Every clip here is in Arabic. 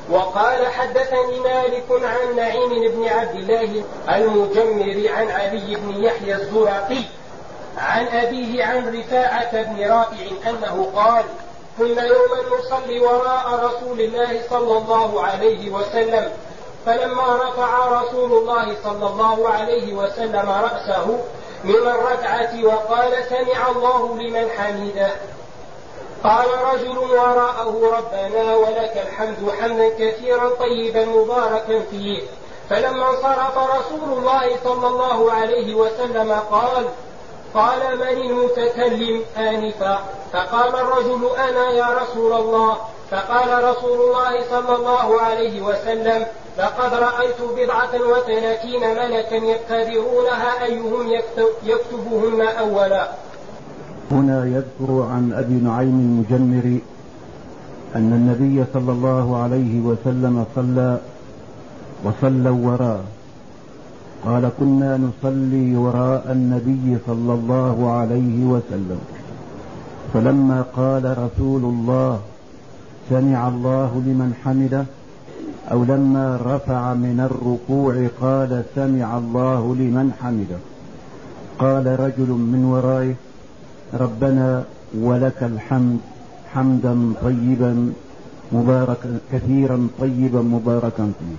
وقال حدثني مالك عن نعيم بن عبد الله المجمر عن علي بن يحيى الزرقي عن أبيه عن رفاعة بن رافع أنه قال كنا يوما نصلي وراء رسول الله صلى الله عليه وسلم فلما رفع رسول الله صلى الله عليه وسلم رأسه من الركعة وقال سمع الله لمن حمده قال رجل وراءه ربنا ولك الحمد حمدا كثيرا طيبا مباركا فيه. فلما انصرف رسول الله صلى الله عليه وسلم قال من المتكلم آنفا؟ فقال الرجل أنا يا رسول الله. فقال رسول الله صلى الله عليه وسلم لقد رأيت 39 ملكا يقتدرونها أيهم يكتبهن أولا. هنا يذكر عن أبي نعيم المجمر أن النبي صلى الله عليه وسلم صلى وصلوا وراءه. قال كنا نصلي وراء النبي صلى الله عليه وسلم فلما قال رسول الله سمع الله لمن حمده أو لما رفع من الركوع قال سمع الله لمن حمده قال رجل من ورائه ربنا ولك الحمد حمدا طيبا مباركا كثيرا طيبا مباركا فيه.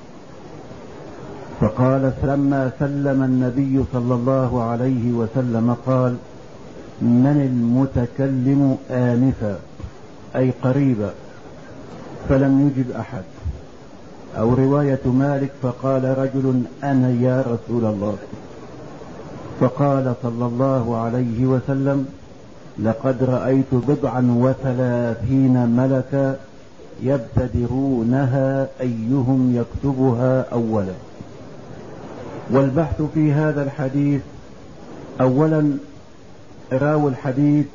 فقال فلما سلم النبي صلى الله عليه وسلم قال من المتكلم آنفا أي قريبا؟ فلم يجب أحد. أو رواية مالك فقال رجل أنا يا رسول الله. فقال صلى الله عليه وسلم لقد رأيت 39 ملكا يبتدرونها أيهم يكتبها أولا. والبحث في هذا الحديث أولا راوي الحديث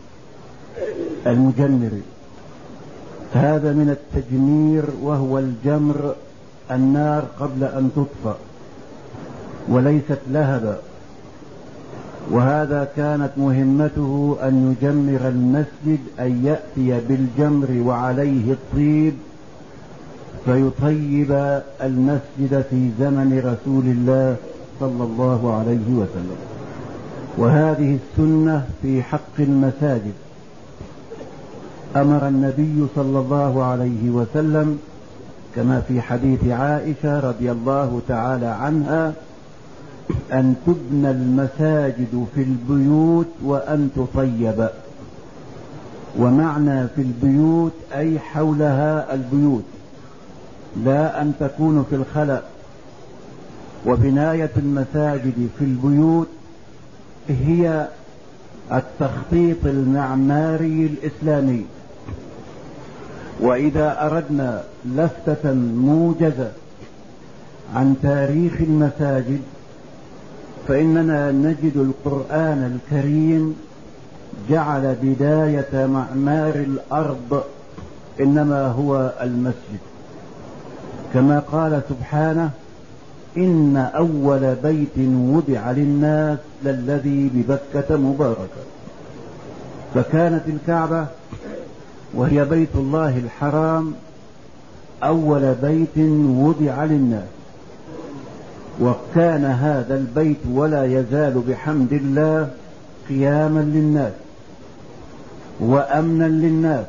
المجمر، هذا من التجمير وهو الجمر النار قبل أن تطفأ وليست لهبا، وهذا كانت مهمته أن يجمر المسجد، أن يأتي بالجمر وعليه الطيب فيطيب المسجد في زمن رسول الله صلى الله عليه وسلم. وهذه السنة في حق المساجد. أمر النبي صلى الله عليه وسلم كما في حديث عائشة رضي الله تعالى عنها أن تبنى المساجد في البيوت وأن تطيب. ومعنى في البيوت أي حولها البيوت، لا أن تكون في الخلأ. وبناية المساجد في البيوت هي التخطيط المعماري الإسلامي. وإذا أردنا لفتة موجزة عن تاريخ المساجد فإننا نجد القرآن الكريم جعل بداية معمار الأرض إنما هو المسجد، كما قال سبحانه إن أول بيت وضع للناس للذي ببكة مباركا. فكانت الكعبة وهي بيت الله الحرام أول بيت وضع للناس، وكان هذا البيت ولا يزال بحمد الله قياما للناس وأمنا للناس.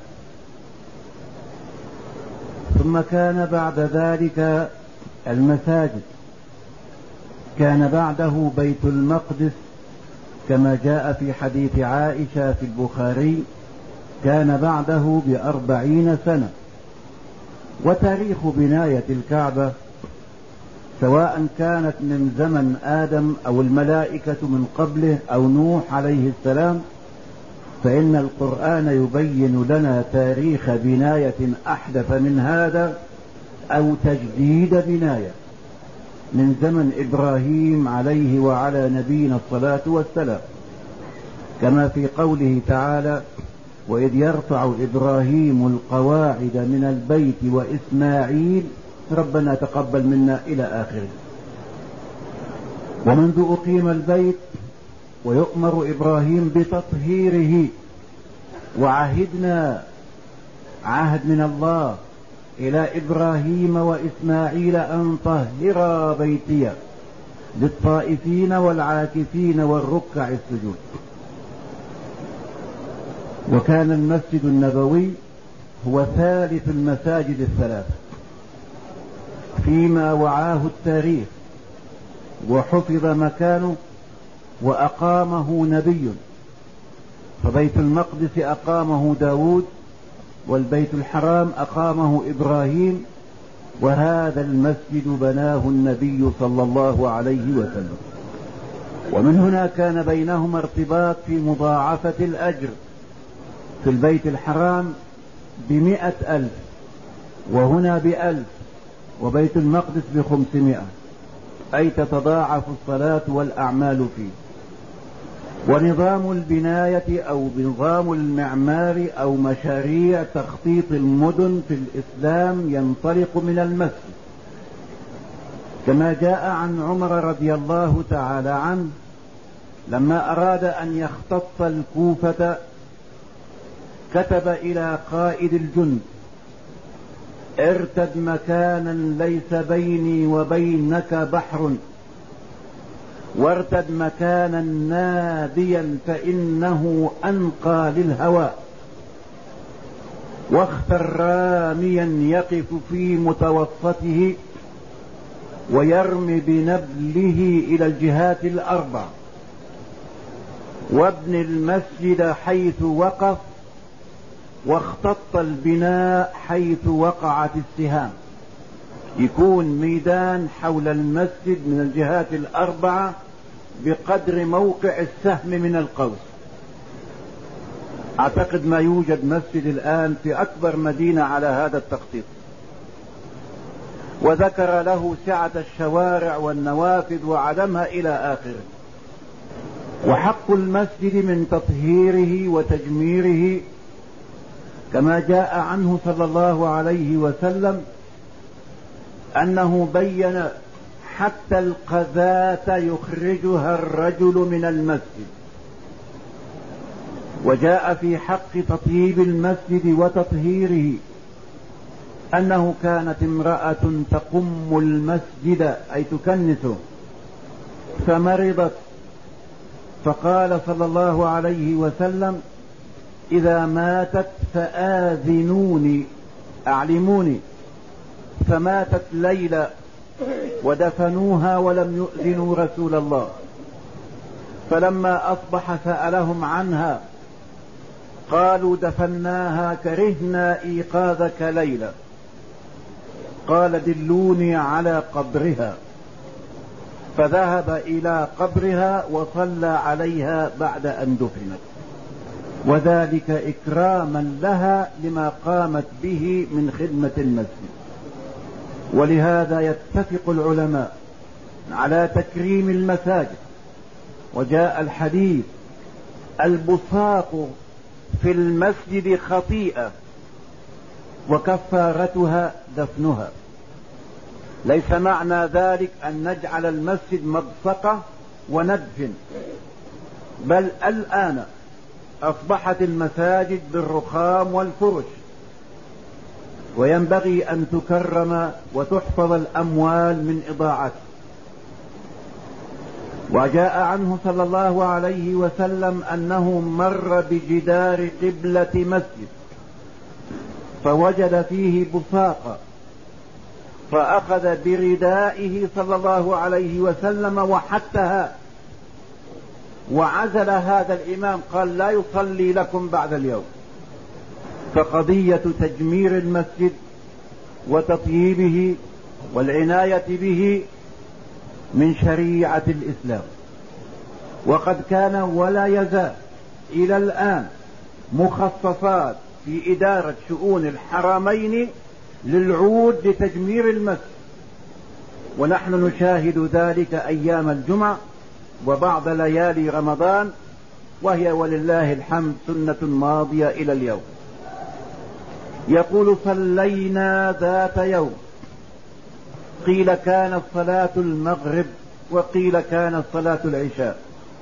ثم كان بعد ذلك المساجد، كان بعده بيت المقدس كما جاء في حديث عائشة في البخاري، كان بعده ب40 سنة. وتاريخ بناية الكعبة سواء كانت من زمن آدم أو الملائكة من قبله أو نوح عليه السلام، فإن القرآن يبين لنا تاريخ بناية أحدث من هذا أو تجديد بناية من زمن إبراهيم عليه وعلى نبينا الصلاة والسلام، كما في قوله تعالى وإذ يرفع إبراهيم القواعد من البيت وإسماعيل ربنا تقبل منا إلى آخره. ومنذ أقيم البيت ويؤمر إبراهيم بتطهيره، وعهدنا عهد من الله إلى إبراهيم وإسماعيل أن طهرا بيتي للطائفين والعاكفين والركع السجود. وكان المسجد النبوي هو ثالث المساجد الثلاثة فيما وعاه التاريخ، وحفظ مكانه وأقامه نبي، فبيت المقدس أقامه داود، والبيت الحرام أقامه إبراهيم، وهذا المسجد بناه النبي صلى الله عليه وسلم. ومن هنا كان بينهما ارتباط في مضاعفة الأجر، في البيت الحرام ب100,000 وهنا ب1000 وبيت المقدس ب500، أي تتضاعف الصلاة والأعمال فيه. ونظام البناية أو نظام المعمار أو مشاريع تخطيط المدن في الإسلام ينطلق من المسجد، كما جاء عن عمر رضي الله تعالى عنه لما أراد أن يختص الكوفة كتب إلى قائد الجند: ارتد مكانا ليس بيني وبينك بحر، وارتد مكانا ناديا فإنه أنقى للهواء، واختر راميا يقف في متوسطه ويرمي بنبله إلى الجهات الأربع، وابن المسجد حيث وقف، واختط البناء حيث وقعت السهام. يكون ميدان حول المسجد من الجهات الأربعة بقدر موقع السهم من القوس. أعتقد ما يوجد مسجد الآن في أكبر مدينة على هذا التخطيط. وذكر له سعة الشوارع والنوافذ وعدمها إلى آخره. وحق المسجد من تطهيره وتجميره كما جاء عنه صلى الله عليه وسلم أنه بين حتى القذاة يخرجها الرجل من المسجد. وجاء في حق تطيب المسجد وتطهيره أنه كانت امرأة تقم المسجد أي تكنسه فمرضت، فقال صلى الله عليه وسلم: إذا ماتت فآذنوني، أعلموني. فماتت ليلى ودفنوها ولم يؤذنوا رسول الله، فلما أصبح سألهم عنها قالوا: دفناها كرهنا إيقاظك ليلى. قال: دلوني على قبرها، فذهب إلى قبرها وصلى عليها بعد أن دفنت، وذلك إكراما لها لما قامت به من خدمة المسجد. ولهذا يتفق العلماء على تكريم المساجد. وجاء الحديث: البصاق في المسجد خطيئة وكفارتها دفنها. ليس معنى ذلك أن نجعل المسجد مبصقة وندفن، بل الآن أصبحت المساجد بالرخام والفرش، وينبغي أن تكرم وتحفظ الأموال من إضاعته. وجاء عنه صلى الله عليه وسلم أنه مر بجدار قبلة مسجد فوجد فيه بصاقا، فأخذ بردائه صلى الله عليه وسلم وحتها، وعزل هذا الإمام، قال: لا يصلي لكم بعد اليوم. فقضية تجمير المسجد وتطييبه والعناية به من شريعة الإسلام، وقد كان ولا يزال إلى الآن مخصصات في إدارة شؤون الحرمين للعود لتجمير المسجد، ونحن نشاهد ذلك أيام الجمعة وبعض ليالي رمضان، وهي ولله الحمد سنة ماضية إلى اليوم. يقول: صلينا ذات يوم، قيل كانت صلاة المغرب وقيل كانت صلاة العشاء،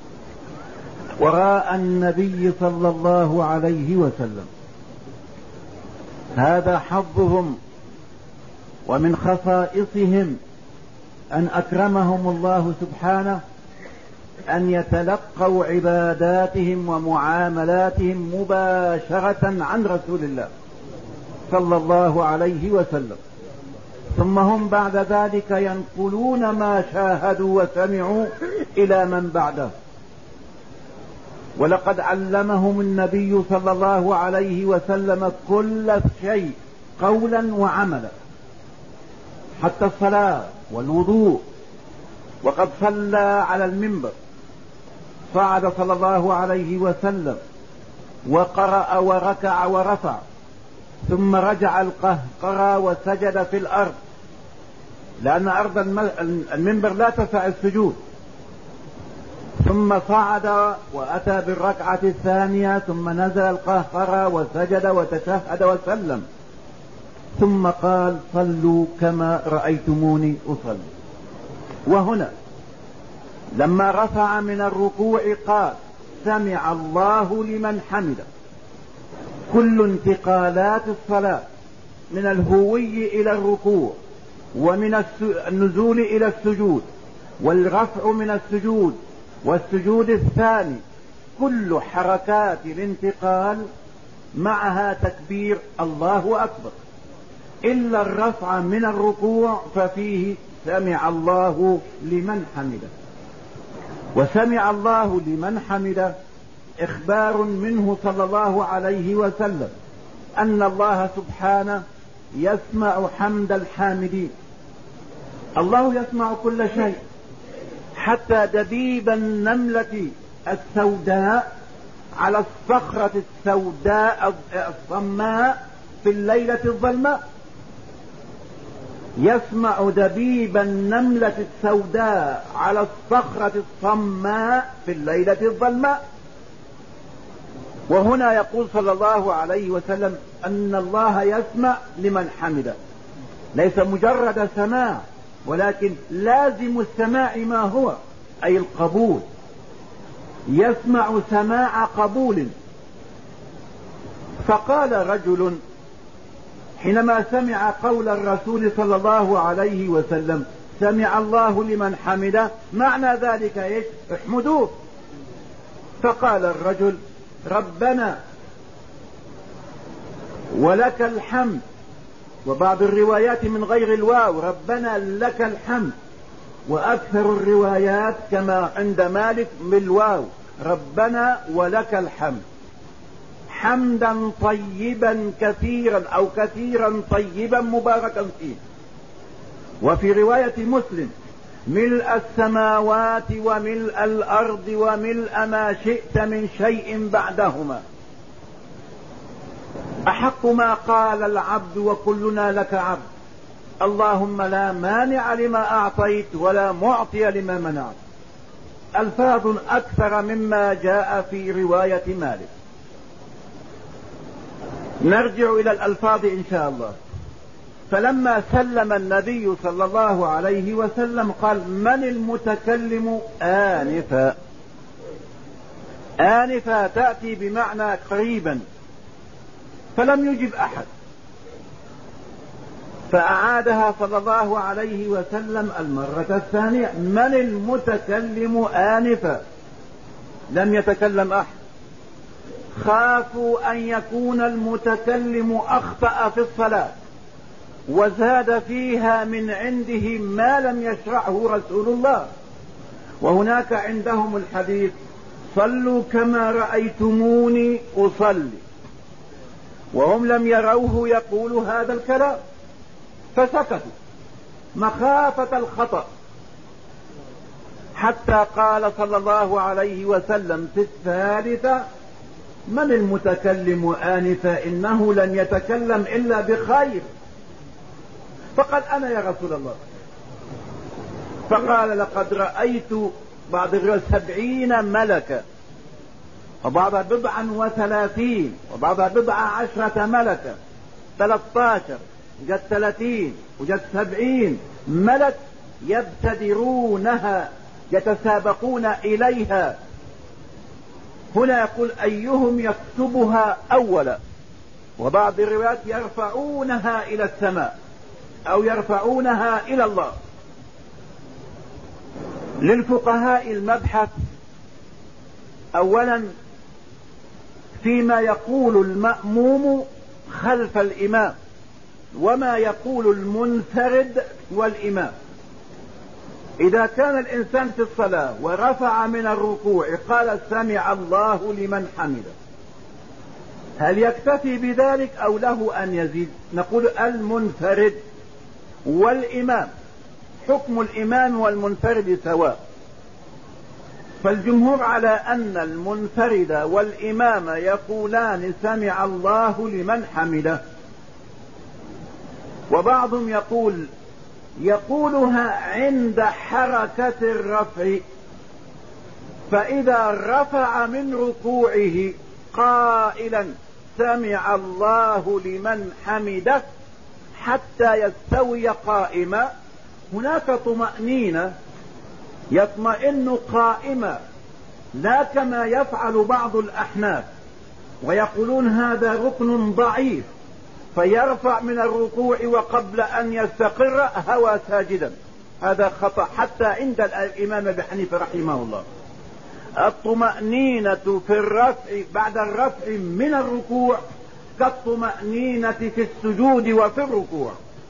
وراء النبي صلى الله عليه وسلم. هذا حظهم ومن خصائصهم أن أكرمهم الله سبحانه أن يتلقوا عباداتهم ومعاملاتهم مباشرة عن رسول الله صلى الله عليه وسلم، ثم هم بعد ذلك ينقلون ما شاهدوا وسمعوا إلى من بعده. ولقد علمهم النبي صلى الله عليه وسلم كل شيء قولا وعملا، حتى الصلاة والوضوء. وقد صلى على المنبر، صعد صلى الله عليه وسلم وقرأ وركع ورفع، ثم رجع القهقرى وسجد في الأرض، لأن أرض المنبر لا تسع السجود. ثم صعد وأتى بالركعة الثانية، ثم نزل القهقرى وسجد وتشهد وسلم، ثم قال: صلوا كما رأيتموني أصلي. وهنا لما رفع من الركوع قال: سمع الله لمن حمده. كل انتقالات الصلاة من الهوي إلى الركوع، ومن النزول إلى السجود، والرفع من السجود والسجود الثاني، كل حركات الانتقال معها تكبير الله أكبر، إلا الرفع من الركوع ففيه سمع الله لمن حمده. وسمع الله لمن حمده إخبار منه صلى الله عليه وسلم أن الله سبحانه يسمع حمد الحامدين. الله يسمع كل شيء، حتى دبيب النملة السوداء على الصخرة السوداء الصماء في الليلة الظلماء. يسمع دبيب النملة السوداء على الصخرة الصماء في الليلة الظلماء. وهنا يقول صلى الله عليه وسلم أن الله يسمع لمن حمده، ليس مجرد سماع، ولكن لازم السماع ما هو؟ أي القبول. يسمع سماع قبول. فقال رجل حينما سمع قول الرسول صلى الله عليه وسلم: سمع الله لمن حمده، معنى ذلك ايش؟ احمدوه. فقال الرجل: ربنا ولك الحمد. وبعض الروايات من غير الواو: ربنا لك الحمد. وأكثر الروايات كما عند مالك بالواو: ربنا ولك الحمد، حمدا طيبا كثيرا، أو كثيرا طيبا مباركا فيه. وفي رواية مسلم: ملء السماوات وملء الأرض وملء ما شئت من شيء بعدهما. أحق ما قال العبد وكلنا لك عبد، اللهم لا مانع لما أعطيت ولا معطي لما منعت. ألفاظ أكثر مما جاء في رواية مالك. نرجع إلى الألفاظ إن شاء الله. فلما سلم النبي صلى الله عليه وسلم قال: من المتكلم آنفا؟ آنفا تأتي بمعنى قريبا، فلم يجب أحد، فأعادها صلى الله عليه وسلم المرة الثانية: من المتكلم آنفا؟ لم يتكلم أحد. خافوا أن يكون المتكلم أخطأ في الصلاة وزاد فيها من عنده ما لم يشرعه رسول الله. وهناك عندهم الحديث: صلوا كما رأيتموني أصلي، وهم لم يروه يقول هذا الكلام، فسكتوا مخافة الخطأ، حتى قال صلى الله عليه وسلم في الثالثة: من المتكلم آنفا؟ إنه لم يتكلم إلا بخير. فقال: أنا يا رسول الله. فقال: لقد رأيت بعض 70 ملكا، وبعضها 37، وبعضها 10 ملكا، 13 جت 30 وجت 70 ملك يبتدرونها، يتسابقون إليها. هنا يقول: أيهم يكتبها أولا. وبعض الروايات: يرفعونها إلى السماء. أو يرفعونها إلى الله. للفقهاء المبحث أولا فيما يقول المأموم خلف الإمام وما يقول المنفرد والإمام. إذا كان الإنسان في الصلاة ورفع من الركوع قال سمع الله لمن حمده، هل يكتفي بذلك أو له أن يزيد؟ نقول المنفرد والإمام، حكم الإمام والمنفرد سواء. فالجمهور على أن المنفرد والإمام يقولان سمع الله لمن حمده، وبعضهم يقولها عند حركة الرفع، فإذا رفع من ركوعه قائلا سمع الله لمن حمده حتى يستوي قائما، هناك طمأنينة، يطمئن قائما، لا كما يفعل بعض الأحناف ويقولون هذا ركن ضعيف فيرفع من الركوع وقبل أن يستقر هوى ساجدا. هذا خطأ حتى عند الإمام أبي حنيفة رحمه الله. الطمأنينة في الرفع بعد الرفع من الركوع كالطمأنينة في السجود وفي الركوع،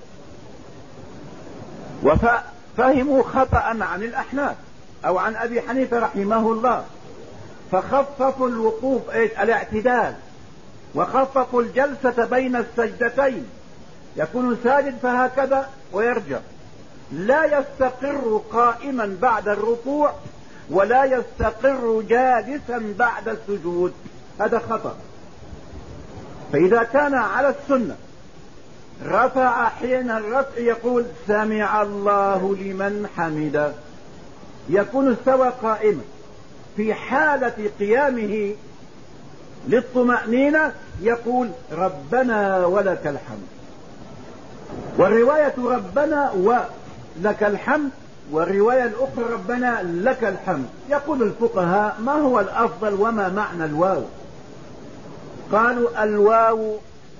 وفهموا خطأ عن الأحناف أو عن أبي حنيفة رحمه الله، فخففوا الوقوف الاعتدال، وخففوا الجلسة بين السجدتين، يكون ساجد فهكذا ويرجع، لا يستقر قائما بعد الركوع ولا يستقر جالسا بعد السجود، هذا خطأ. فإذا كان على السنة رفع حين الرفع يقول سمع الله لمن حمده، يكون استوى قائما. في حالة قيامه للطمأنينة يقول ربنا ولك الحمد، والرواية ربنا ولك الحمد، والرواية الأخرى ربنا لك الحمد. يقول الفقهاء ما هو الأفضل وما معنى الواو؟ قالوا الواو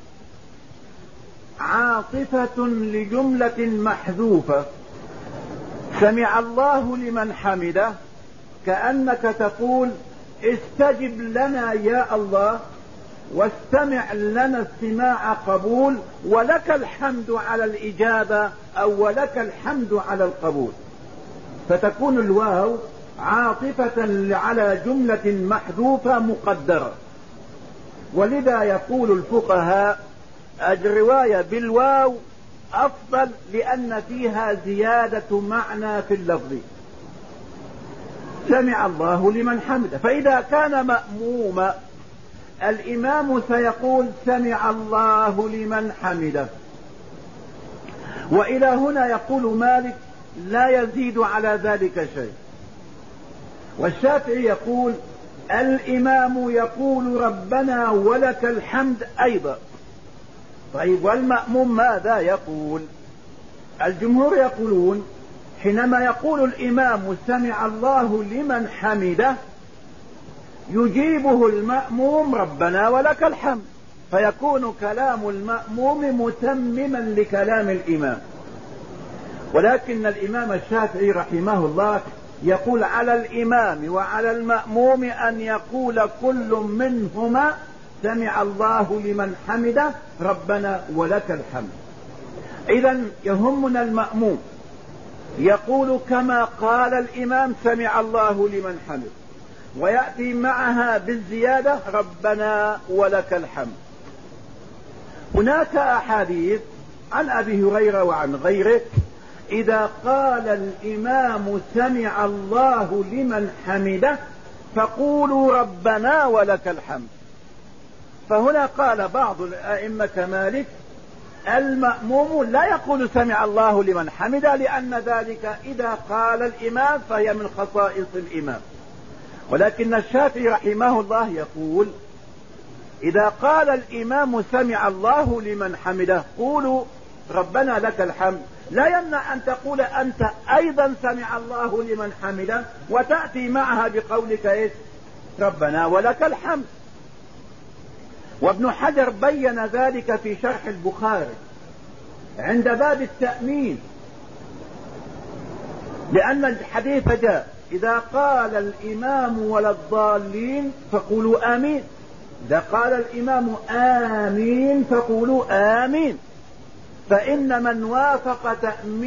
عاطفة لجملة محذوفة، سمع الله لمن حمده، كأنك تقول استجب لنا يا الله واستمع لنا استماع قبول، ولك الحمد على الإجابة أو ولك الحمد على القبول. فتكون الواو عاطفة على جملة محذوفة مقدرة. ولذا يقول الفقهاء الرواية بالواو أفضل لأن فيها زيادة معنى في اللفظ، سمع الله لمن حمده. فإذا كان مأموما الإمام سيقول سمع الله لمن حمده، وإلى هنا يقول مالك لا يزيد على ذلك شيء. والشافعي يقول الإمام يقول ربنا ولك الحمد أيضا. طيب والمأموم ماذا يقول؟ الجمهور يقولون حينما يقول الإمام سمع الله لمن حمده يجيبه المأموم ربنا ولك الحمد، فيكون كلام المأموم متمما لكلام الإمام. ولكن الإمام الشافعي رحمه الله يقول على الإمام وعلى المأموم أن يقول كل منهما سمع الله لمن حمده ربنا ولك الحمد. إذن يهمنا المأموم يقول كما قال الإمام سمع الله لمن حمده، ويأتي معها بالزيادة ربنا ولك الحمد. هناك أحاديث عن أبي هريرة وعن غيره إذا قال الإمام سمع الله لمن حمده فقولوا ربنا ولك الحمد. فهنا قال بعض الأئمة كمالك المأموم لا يقول سمع الله لمن حمده، لأن ذلك إذا قال الإمام فهي من خصائص الإمام. ولكن الشافعي رحمه الله يقول إذا قال الإمام سمع الله لمن حمده قولوا ربنا لك الحمد، لا يمنع أن تقول أنت أيضا سمع الله لمن حمده وتأتي معها بقولك إيه ربنا ولك الحمد. وابن حجر بين ذلك في شرح البخاري عند باب التأمين، لأن الحديث جاء إذا قال الإمام ولا الضالين فقولوا آمين، إذا قال الإمام آمين فقولوا آمين، فإن من وافق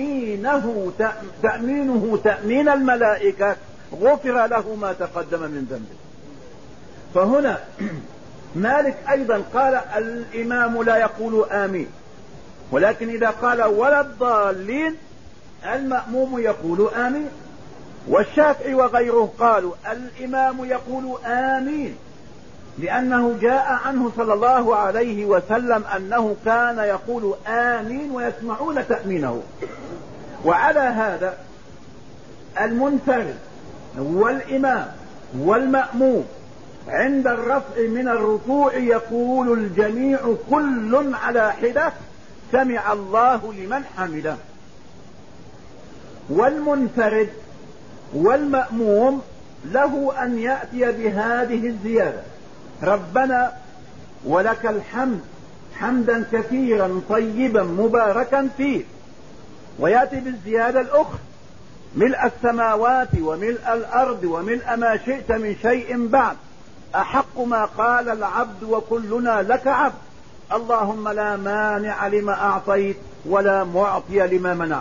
تأمينه تأمين الملائكة غفر له ما تقدم من ذنبه. فهنا مالك أيضا قال الإمام لا يقول آمين، ولكن إذا قال ولا الضالين المأموم يقول آمين. والشافعي وغيره قالوا الإمام يقول آمين، لأنه جاء عنه صلى الله عليه وسلم أنه كان يقول آمين ويسمعون تأمينه. وعلى هذا المنفرد والإمام والمأموم عند الرفع من الركوع يقول الجميع كل على حدة سمع الله لمن حمده. والمنفرد والمأموم له أن يأتي بهذه الزيادة: ربنا ولك الحمد حمدا كثيرا طيبا مباركا فيه، ويأتي بالزيادة الأخرى: ملء السماوات وملء الأرض وملء ما شئت من شيء بعد، أحق ما قال العبد وكلنا لك عبد، اللهم لا مانع لما أعطيت ولا معطي لما منعت.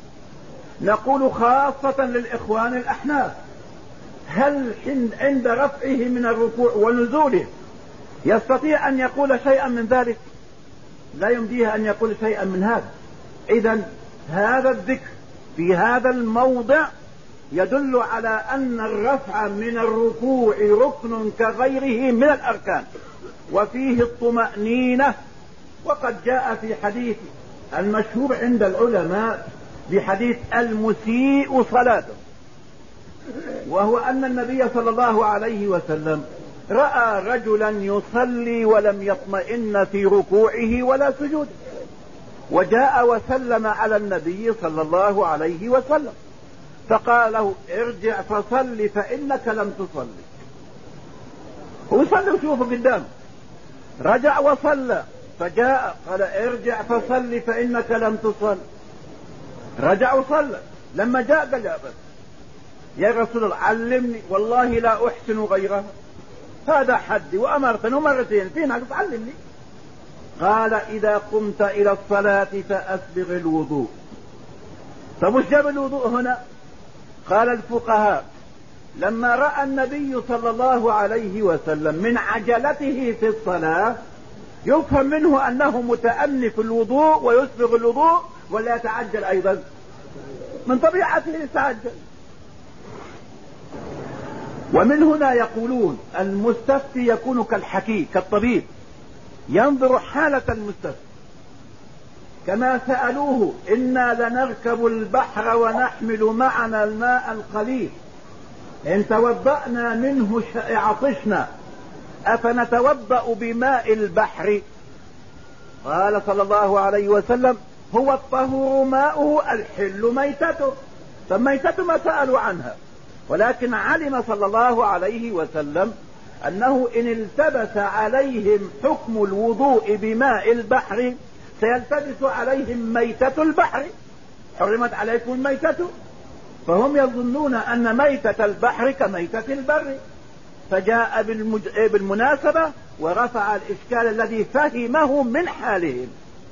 نقول خاصة للإخوان الأحناف: هل عند رفعه من الركوع ونزوله يستطيع أن يقول شيئا من ذلك؟ لا يمديه أن يقول شيئا من هذا. إذن هذا الذكر في هذا الموضع يدل على أن الرفع من الركوع ركن كغيره من الأركان، وفيه الطمأنينة. وقد جاء في حديث المشهور عند العلماء بحديث المسيء صلاته، وهو أن النبي صلى الله عليه وسلم رأى رجلا يصلي ولم يطمئن في ركوعه ولا سجوده، وجاء وسلم على النبي صلى الله عليه وسلم فقال له: ارجع فصل فإنك لم تصلي. وصلي وشوفه قدامه، رجع وصلى، فجاء قال: ارجع فصل فإنك لم تصل. رجع وصلى، لما جاء قال: يا رسول الله علمني، والله لا أحسن غيرها، هذا حدي وأمرتني مرتين، في ناقص علمني. قال: إذا قمت إلى الصلاة فأسبغ الوضوء. طب وش جاب الوضوء هنا؟ قال الفقهاء: لما رأى النبي صلى الله عليه وسلم من عجلته في الصلاة يفهم منه أنه متأني في الوضوء ويسبغ الوضوء ولا يتعجل أيضا، من طبيعته يتعجل. ومن هنا يقولون المستفتي يكون كالحكيم كالطبيب، ينظر حالة المستفتي، كما سألوه: إنا لنركب البحر ونحمل معنا الماء القليل، إن توضأنا منه عطشنا، أفنتوضأ بماء البحر؟ قال صلى الله عليه وسلم: هو الطهور ماؤه الحل ميتته. فميتته ما سألوا عنها، ولكن علم صلى الله عليه وسلم أنه إن التبس عليهم حكم الوضوء بماء البحر سيلتبس عليهم ميتة البحر، حرمت عليكم الميتة، فهم يظنون أن ميتة البحر كميتة البر، فجاء بالمناسبة ورفع الإشكال الذي فهمه من حالهم.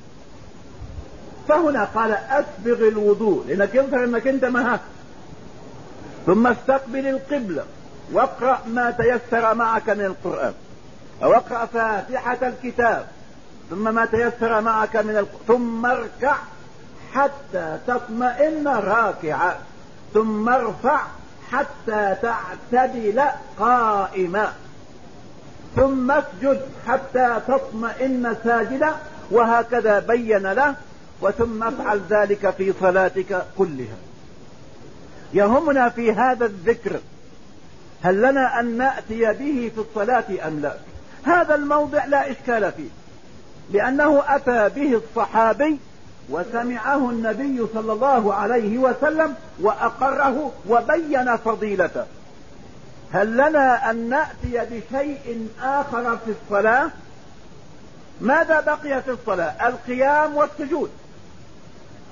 فهنا قال: أسبغ الوضوء، لأنك يظهر أنك أنت مهك، ثم استقبل القبلة، واقرأ ما تيسر معك من القرآن، أو اقرأ فاتحة الكتاب، ثم ما تيسر معك من ثم اركع حتى تطمئن راكعا، ثم ارفع حتى تعتدل قائما، ثم اسجد حتى تطمئن ساجدا، وهكذا بين له، وثم افعل ذلك في صلاتك كلها. يهمنا في هذا الذكر هل لنا أن نأتي به في الصلاة أم لا؟ هذا الموضع لا إشكال فيه، لأنه أتى به الصحابي وسمعه النبي صلى الله عليه وسلم وأقره وبين فضيلته. هل لنا أن نأتي بشيء آخر في الصلاة؟ ماذا بقي في الصلاة؟ القيام والسجود،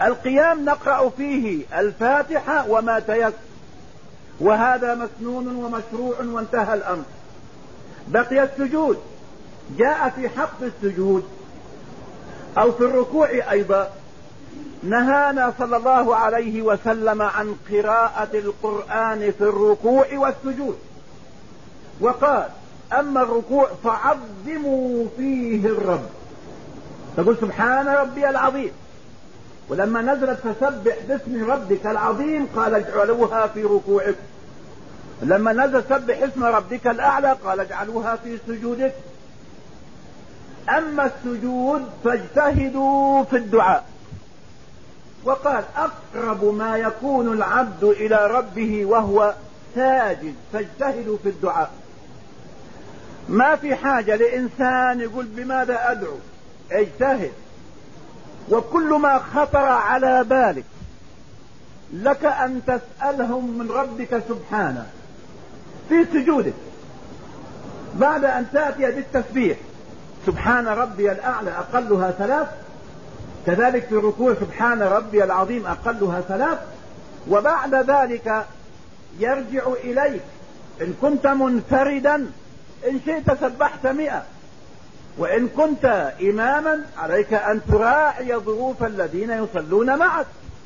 القيام نقرأ فيه الفاتحة وما تيسر، وهذا مسنون ومشروع وانتهى الأمر. بقي السجود. جاء في حق السجود أو في الركوع أيضا نهانا صلى الله عليه وسلم عن قراءة القرآن في الركوع والسجود، وقال: أما الركوع فعظموا فيه الرب، تقول سبحان ربي العظيم. ولما نزلت فسبح باسم ربك العظيم قال اجعلوها في ركوعك. لما نزل سبح اسم ربك الأعلى قال اجعلوها في سجودك. أما السجود فاجتهدوا في الدعاء، وقال: أقرب ما يكون العبد إلى ربه وهو ساجد، فاجتهدوا في الدعاء. ما في حاجة لإنسان يقول بماذا أدعو، اجتهد، وكل ما خطر على بالك لك أن تسألهم من ربك سبحانه في سجودك، بعد أن تأتي بالتسبيح سبحان ربي الأعلى أقلها 3، كذلك في الركوع سبحان ربي العظيم أقلها 3، وبعد ذلك يرجع إليك إن كنت منفردا إن شئت سبحت 100، وإن كنت إماما عليك أن تراعي ظروف الذين يصلون معك،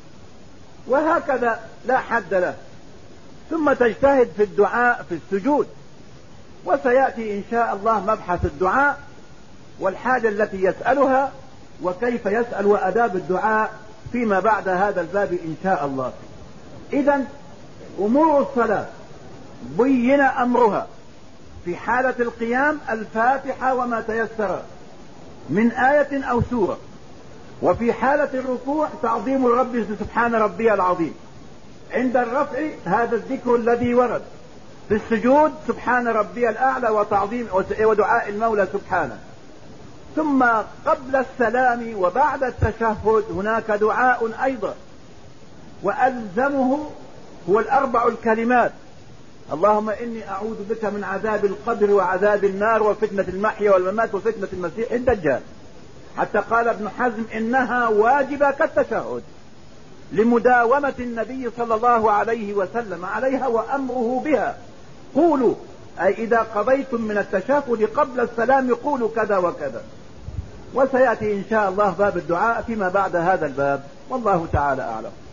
وهكذا لا حد له. ثم تجتهد في الدعاء في السجود، وسيأتي إن شاء الله مبحث الدعاء والحاجة التي يسألها وكيف يسأل وأداب الدعاء فيما بعد هذا الباب إن شاء الله. إذن أمور الصلاة بين أمرها في حالة القيام الفاتحة وما تيسر من آية أو سورة، وفي حالة الركوع تعظيم الرب سبحان ربي العظيم، عند الرفع هذا الذكر الذي ورد، في السجود سبحان ربي الأعلى وتعظيم ودعاء المولى سبحانه. ثم قبل السلام وبعد التشهد هناك دعاء أيضا، وألزمه هو الأربع الكلمات: اللهم إني أعوذ بك من عذاب القبر وعذاب النار وفتنة المحيا والممات وفتنة المسيح الدجال، حتى قال ابن حزم إنها واجبة كالتشهد لمداومة النبي صلى الله عليه وسلم عليها وأمره بها. قولوا، أي إذا قضيتم من التشهد قبل السلام قولوا كذا وكذا. وسيأتي إن شاء الله باب الدعاء فيما بعد هذا الباب، والله تعالى أعلم.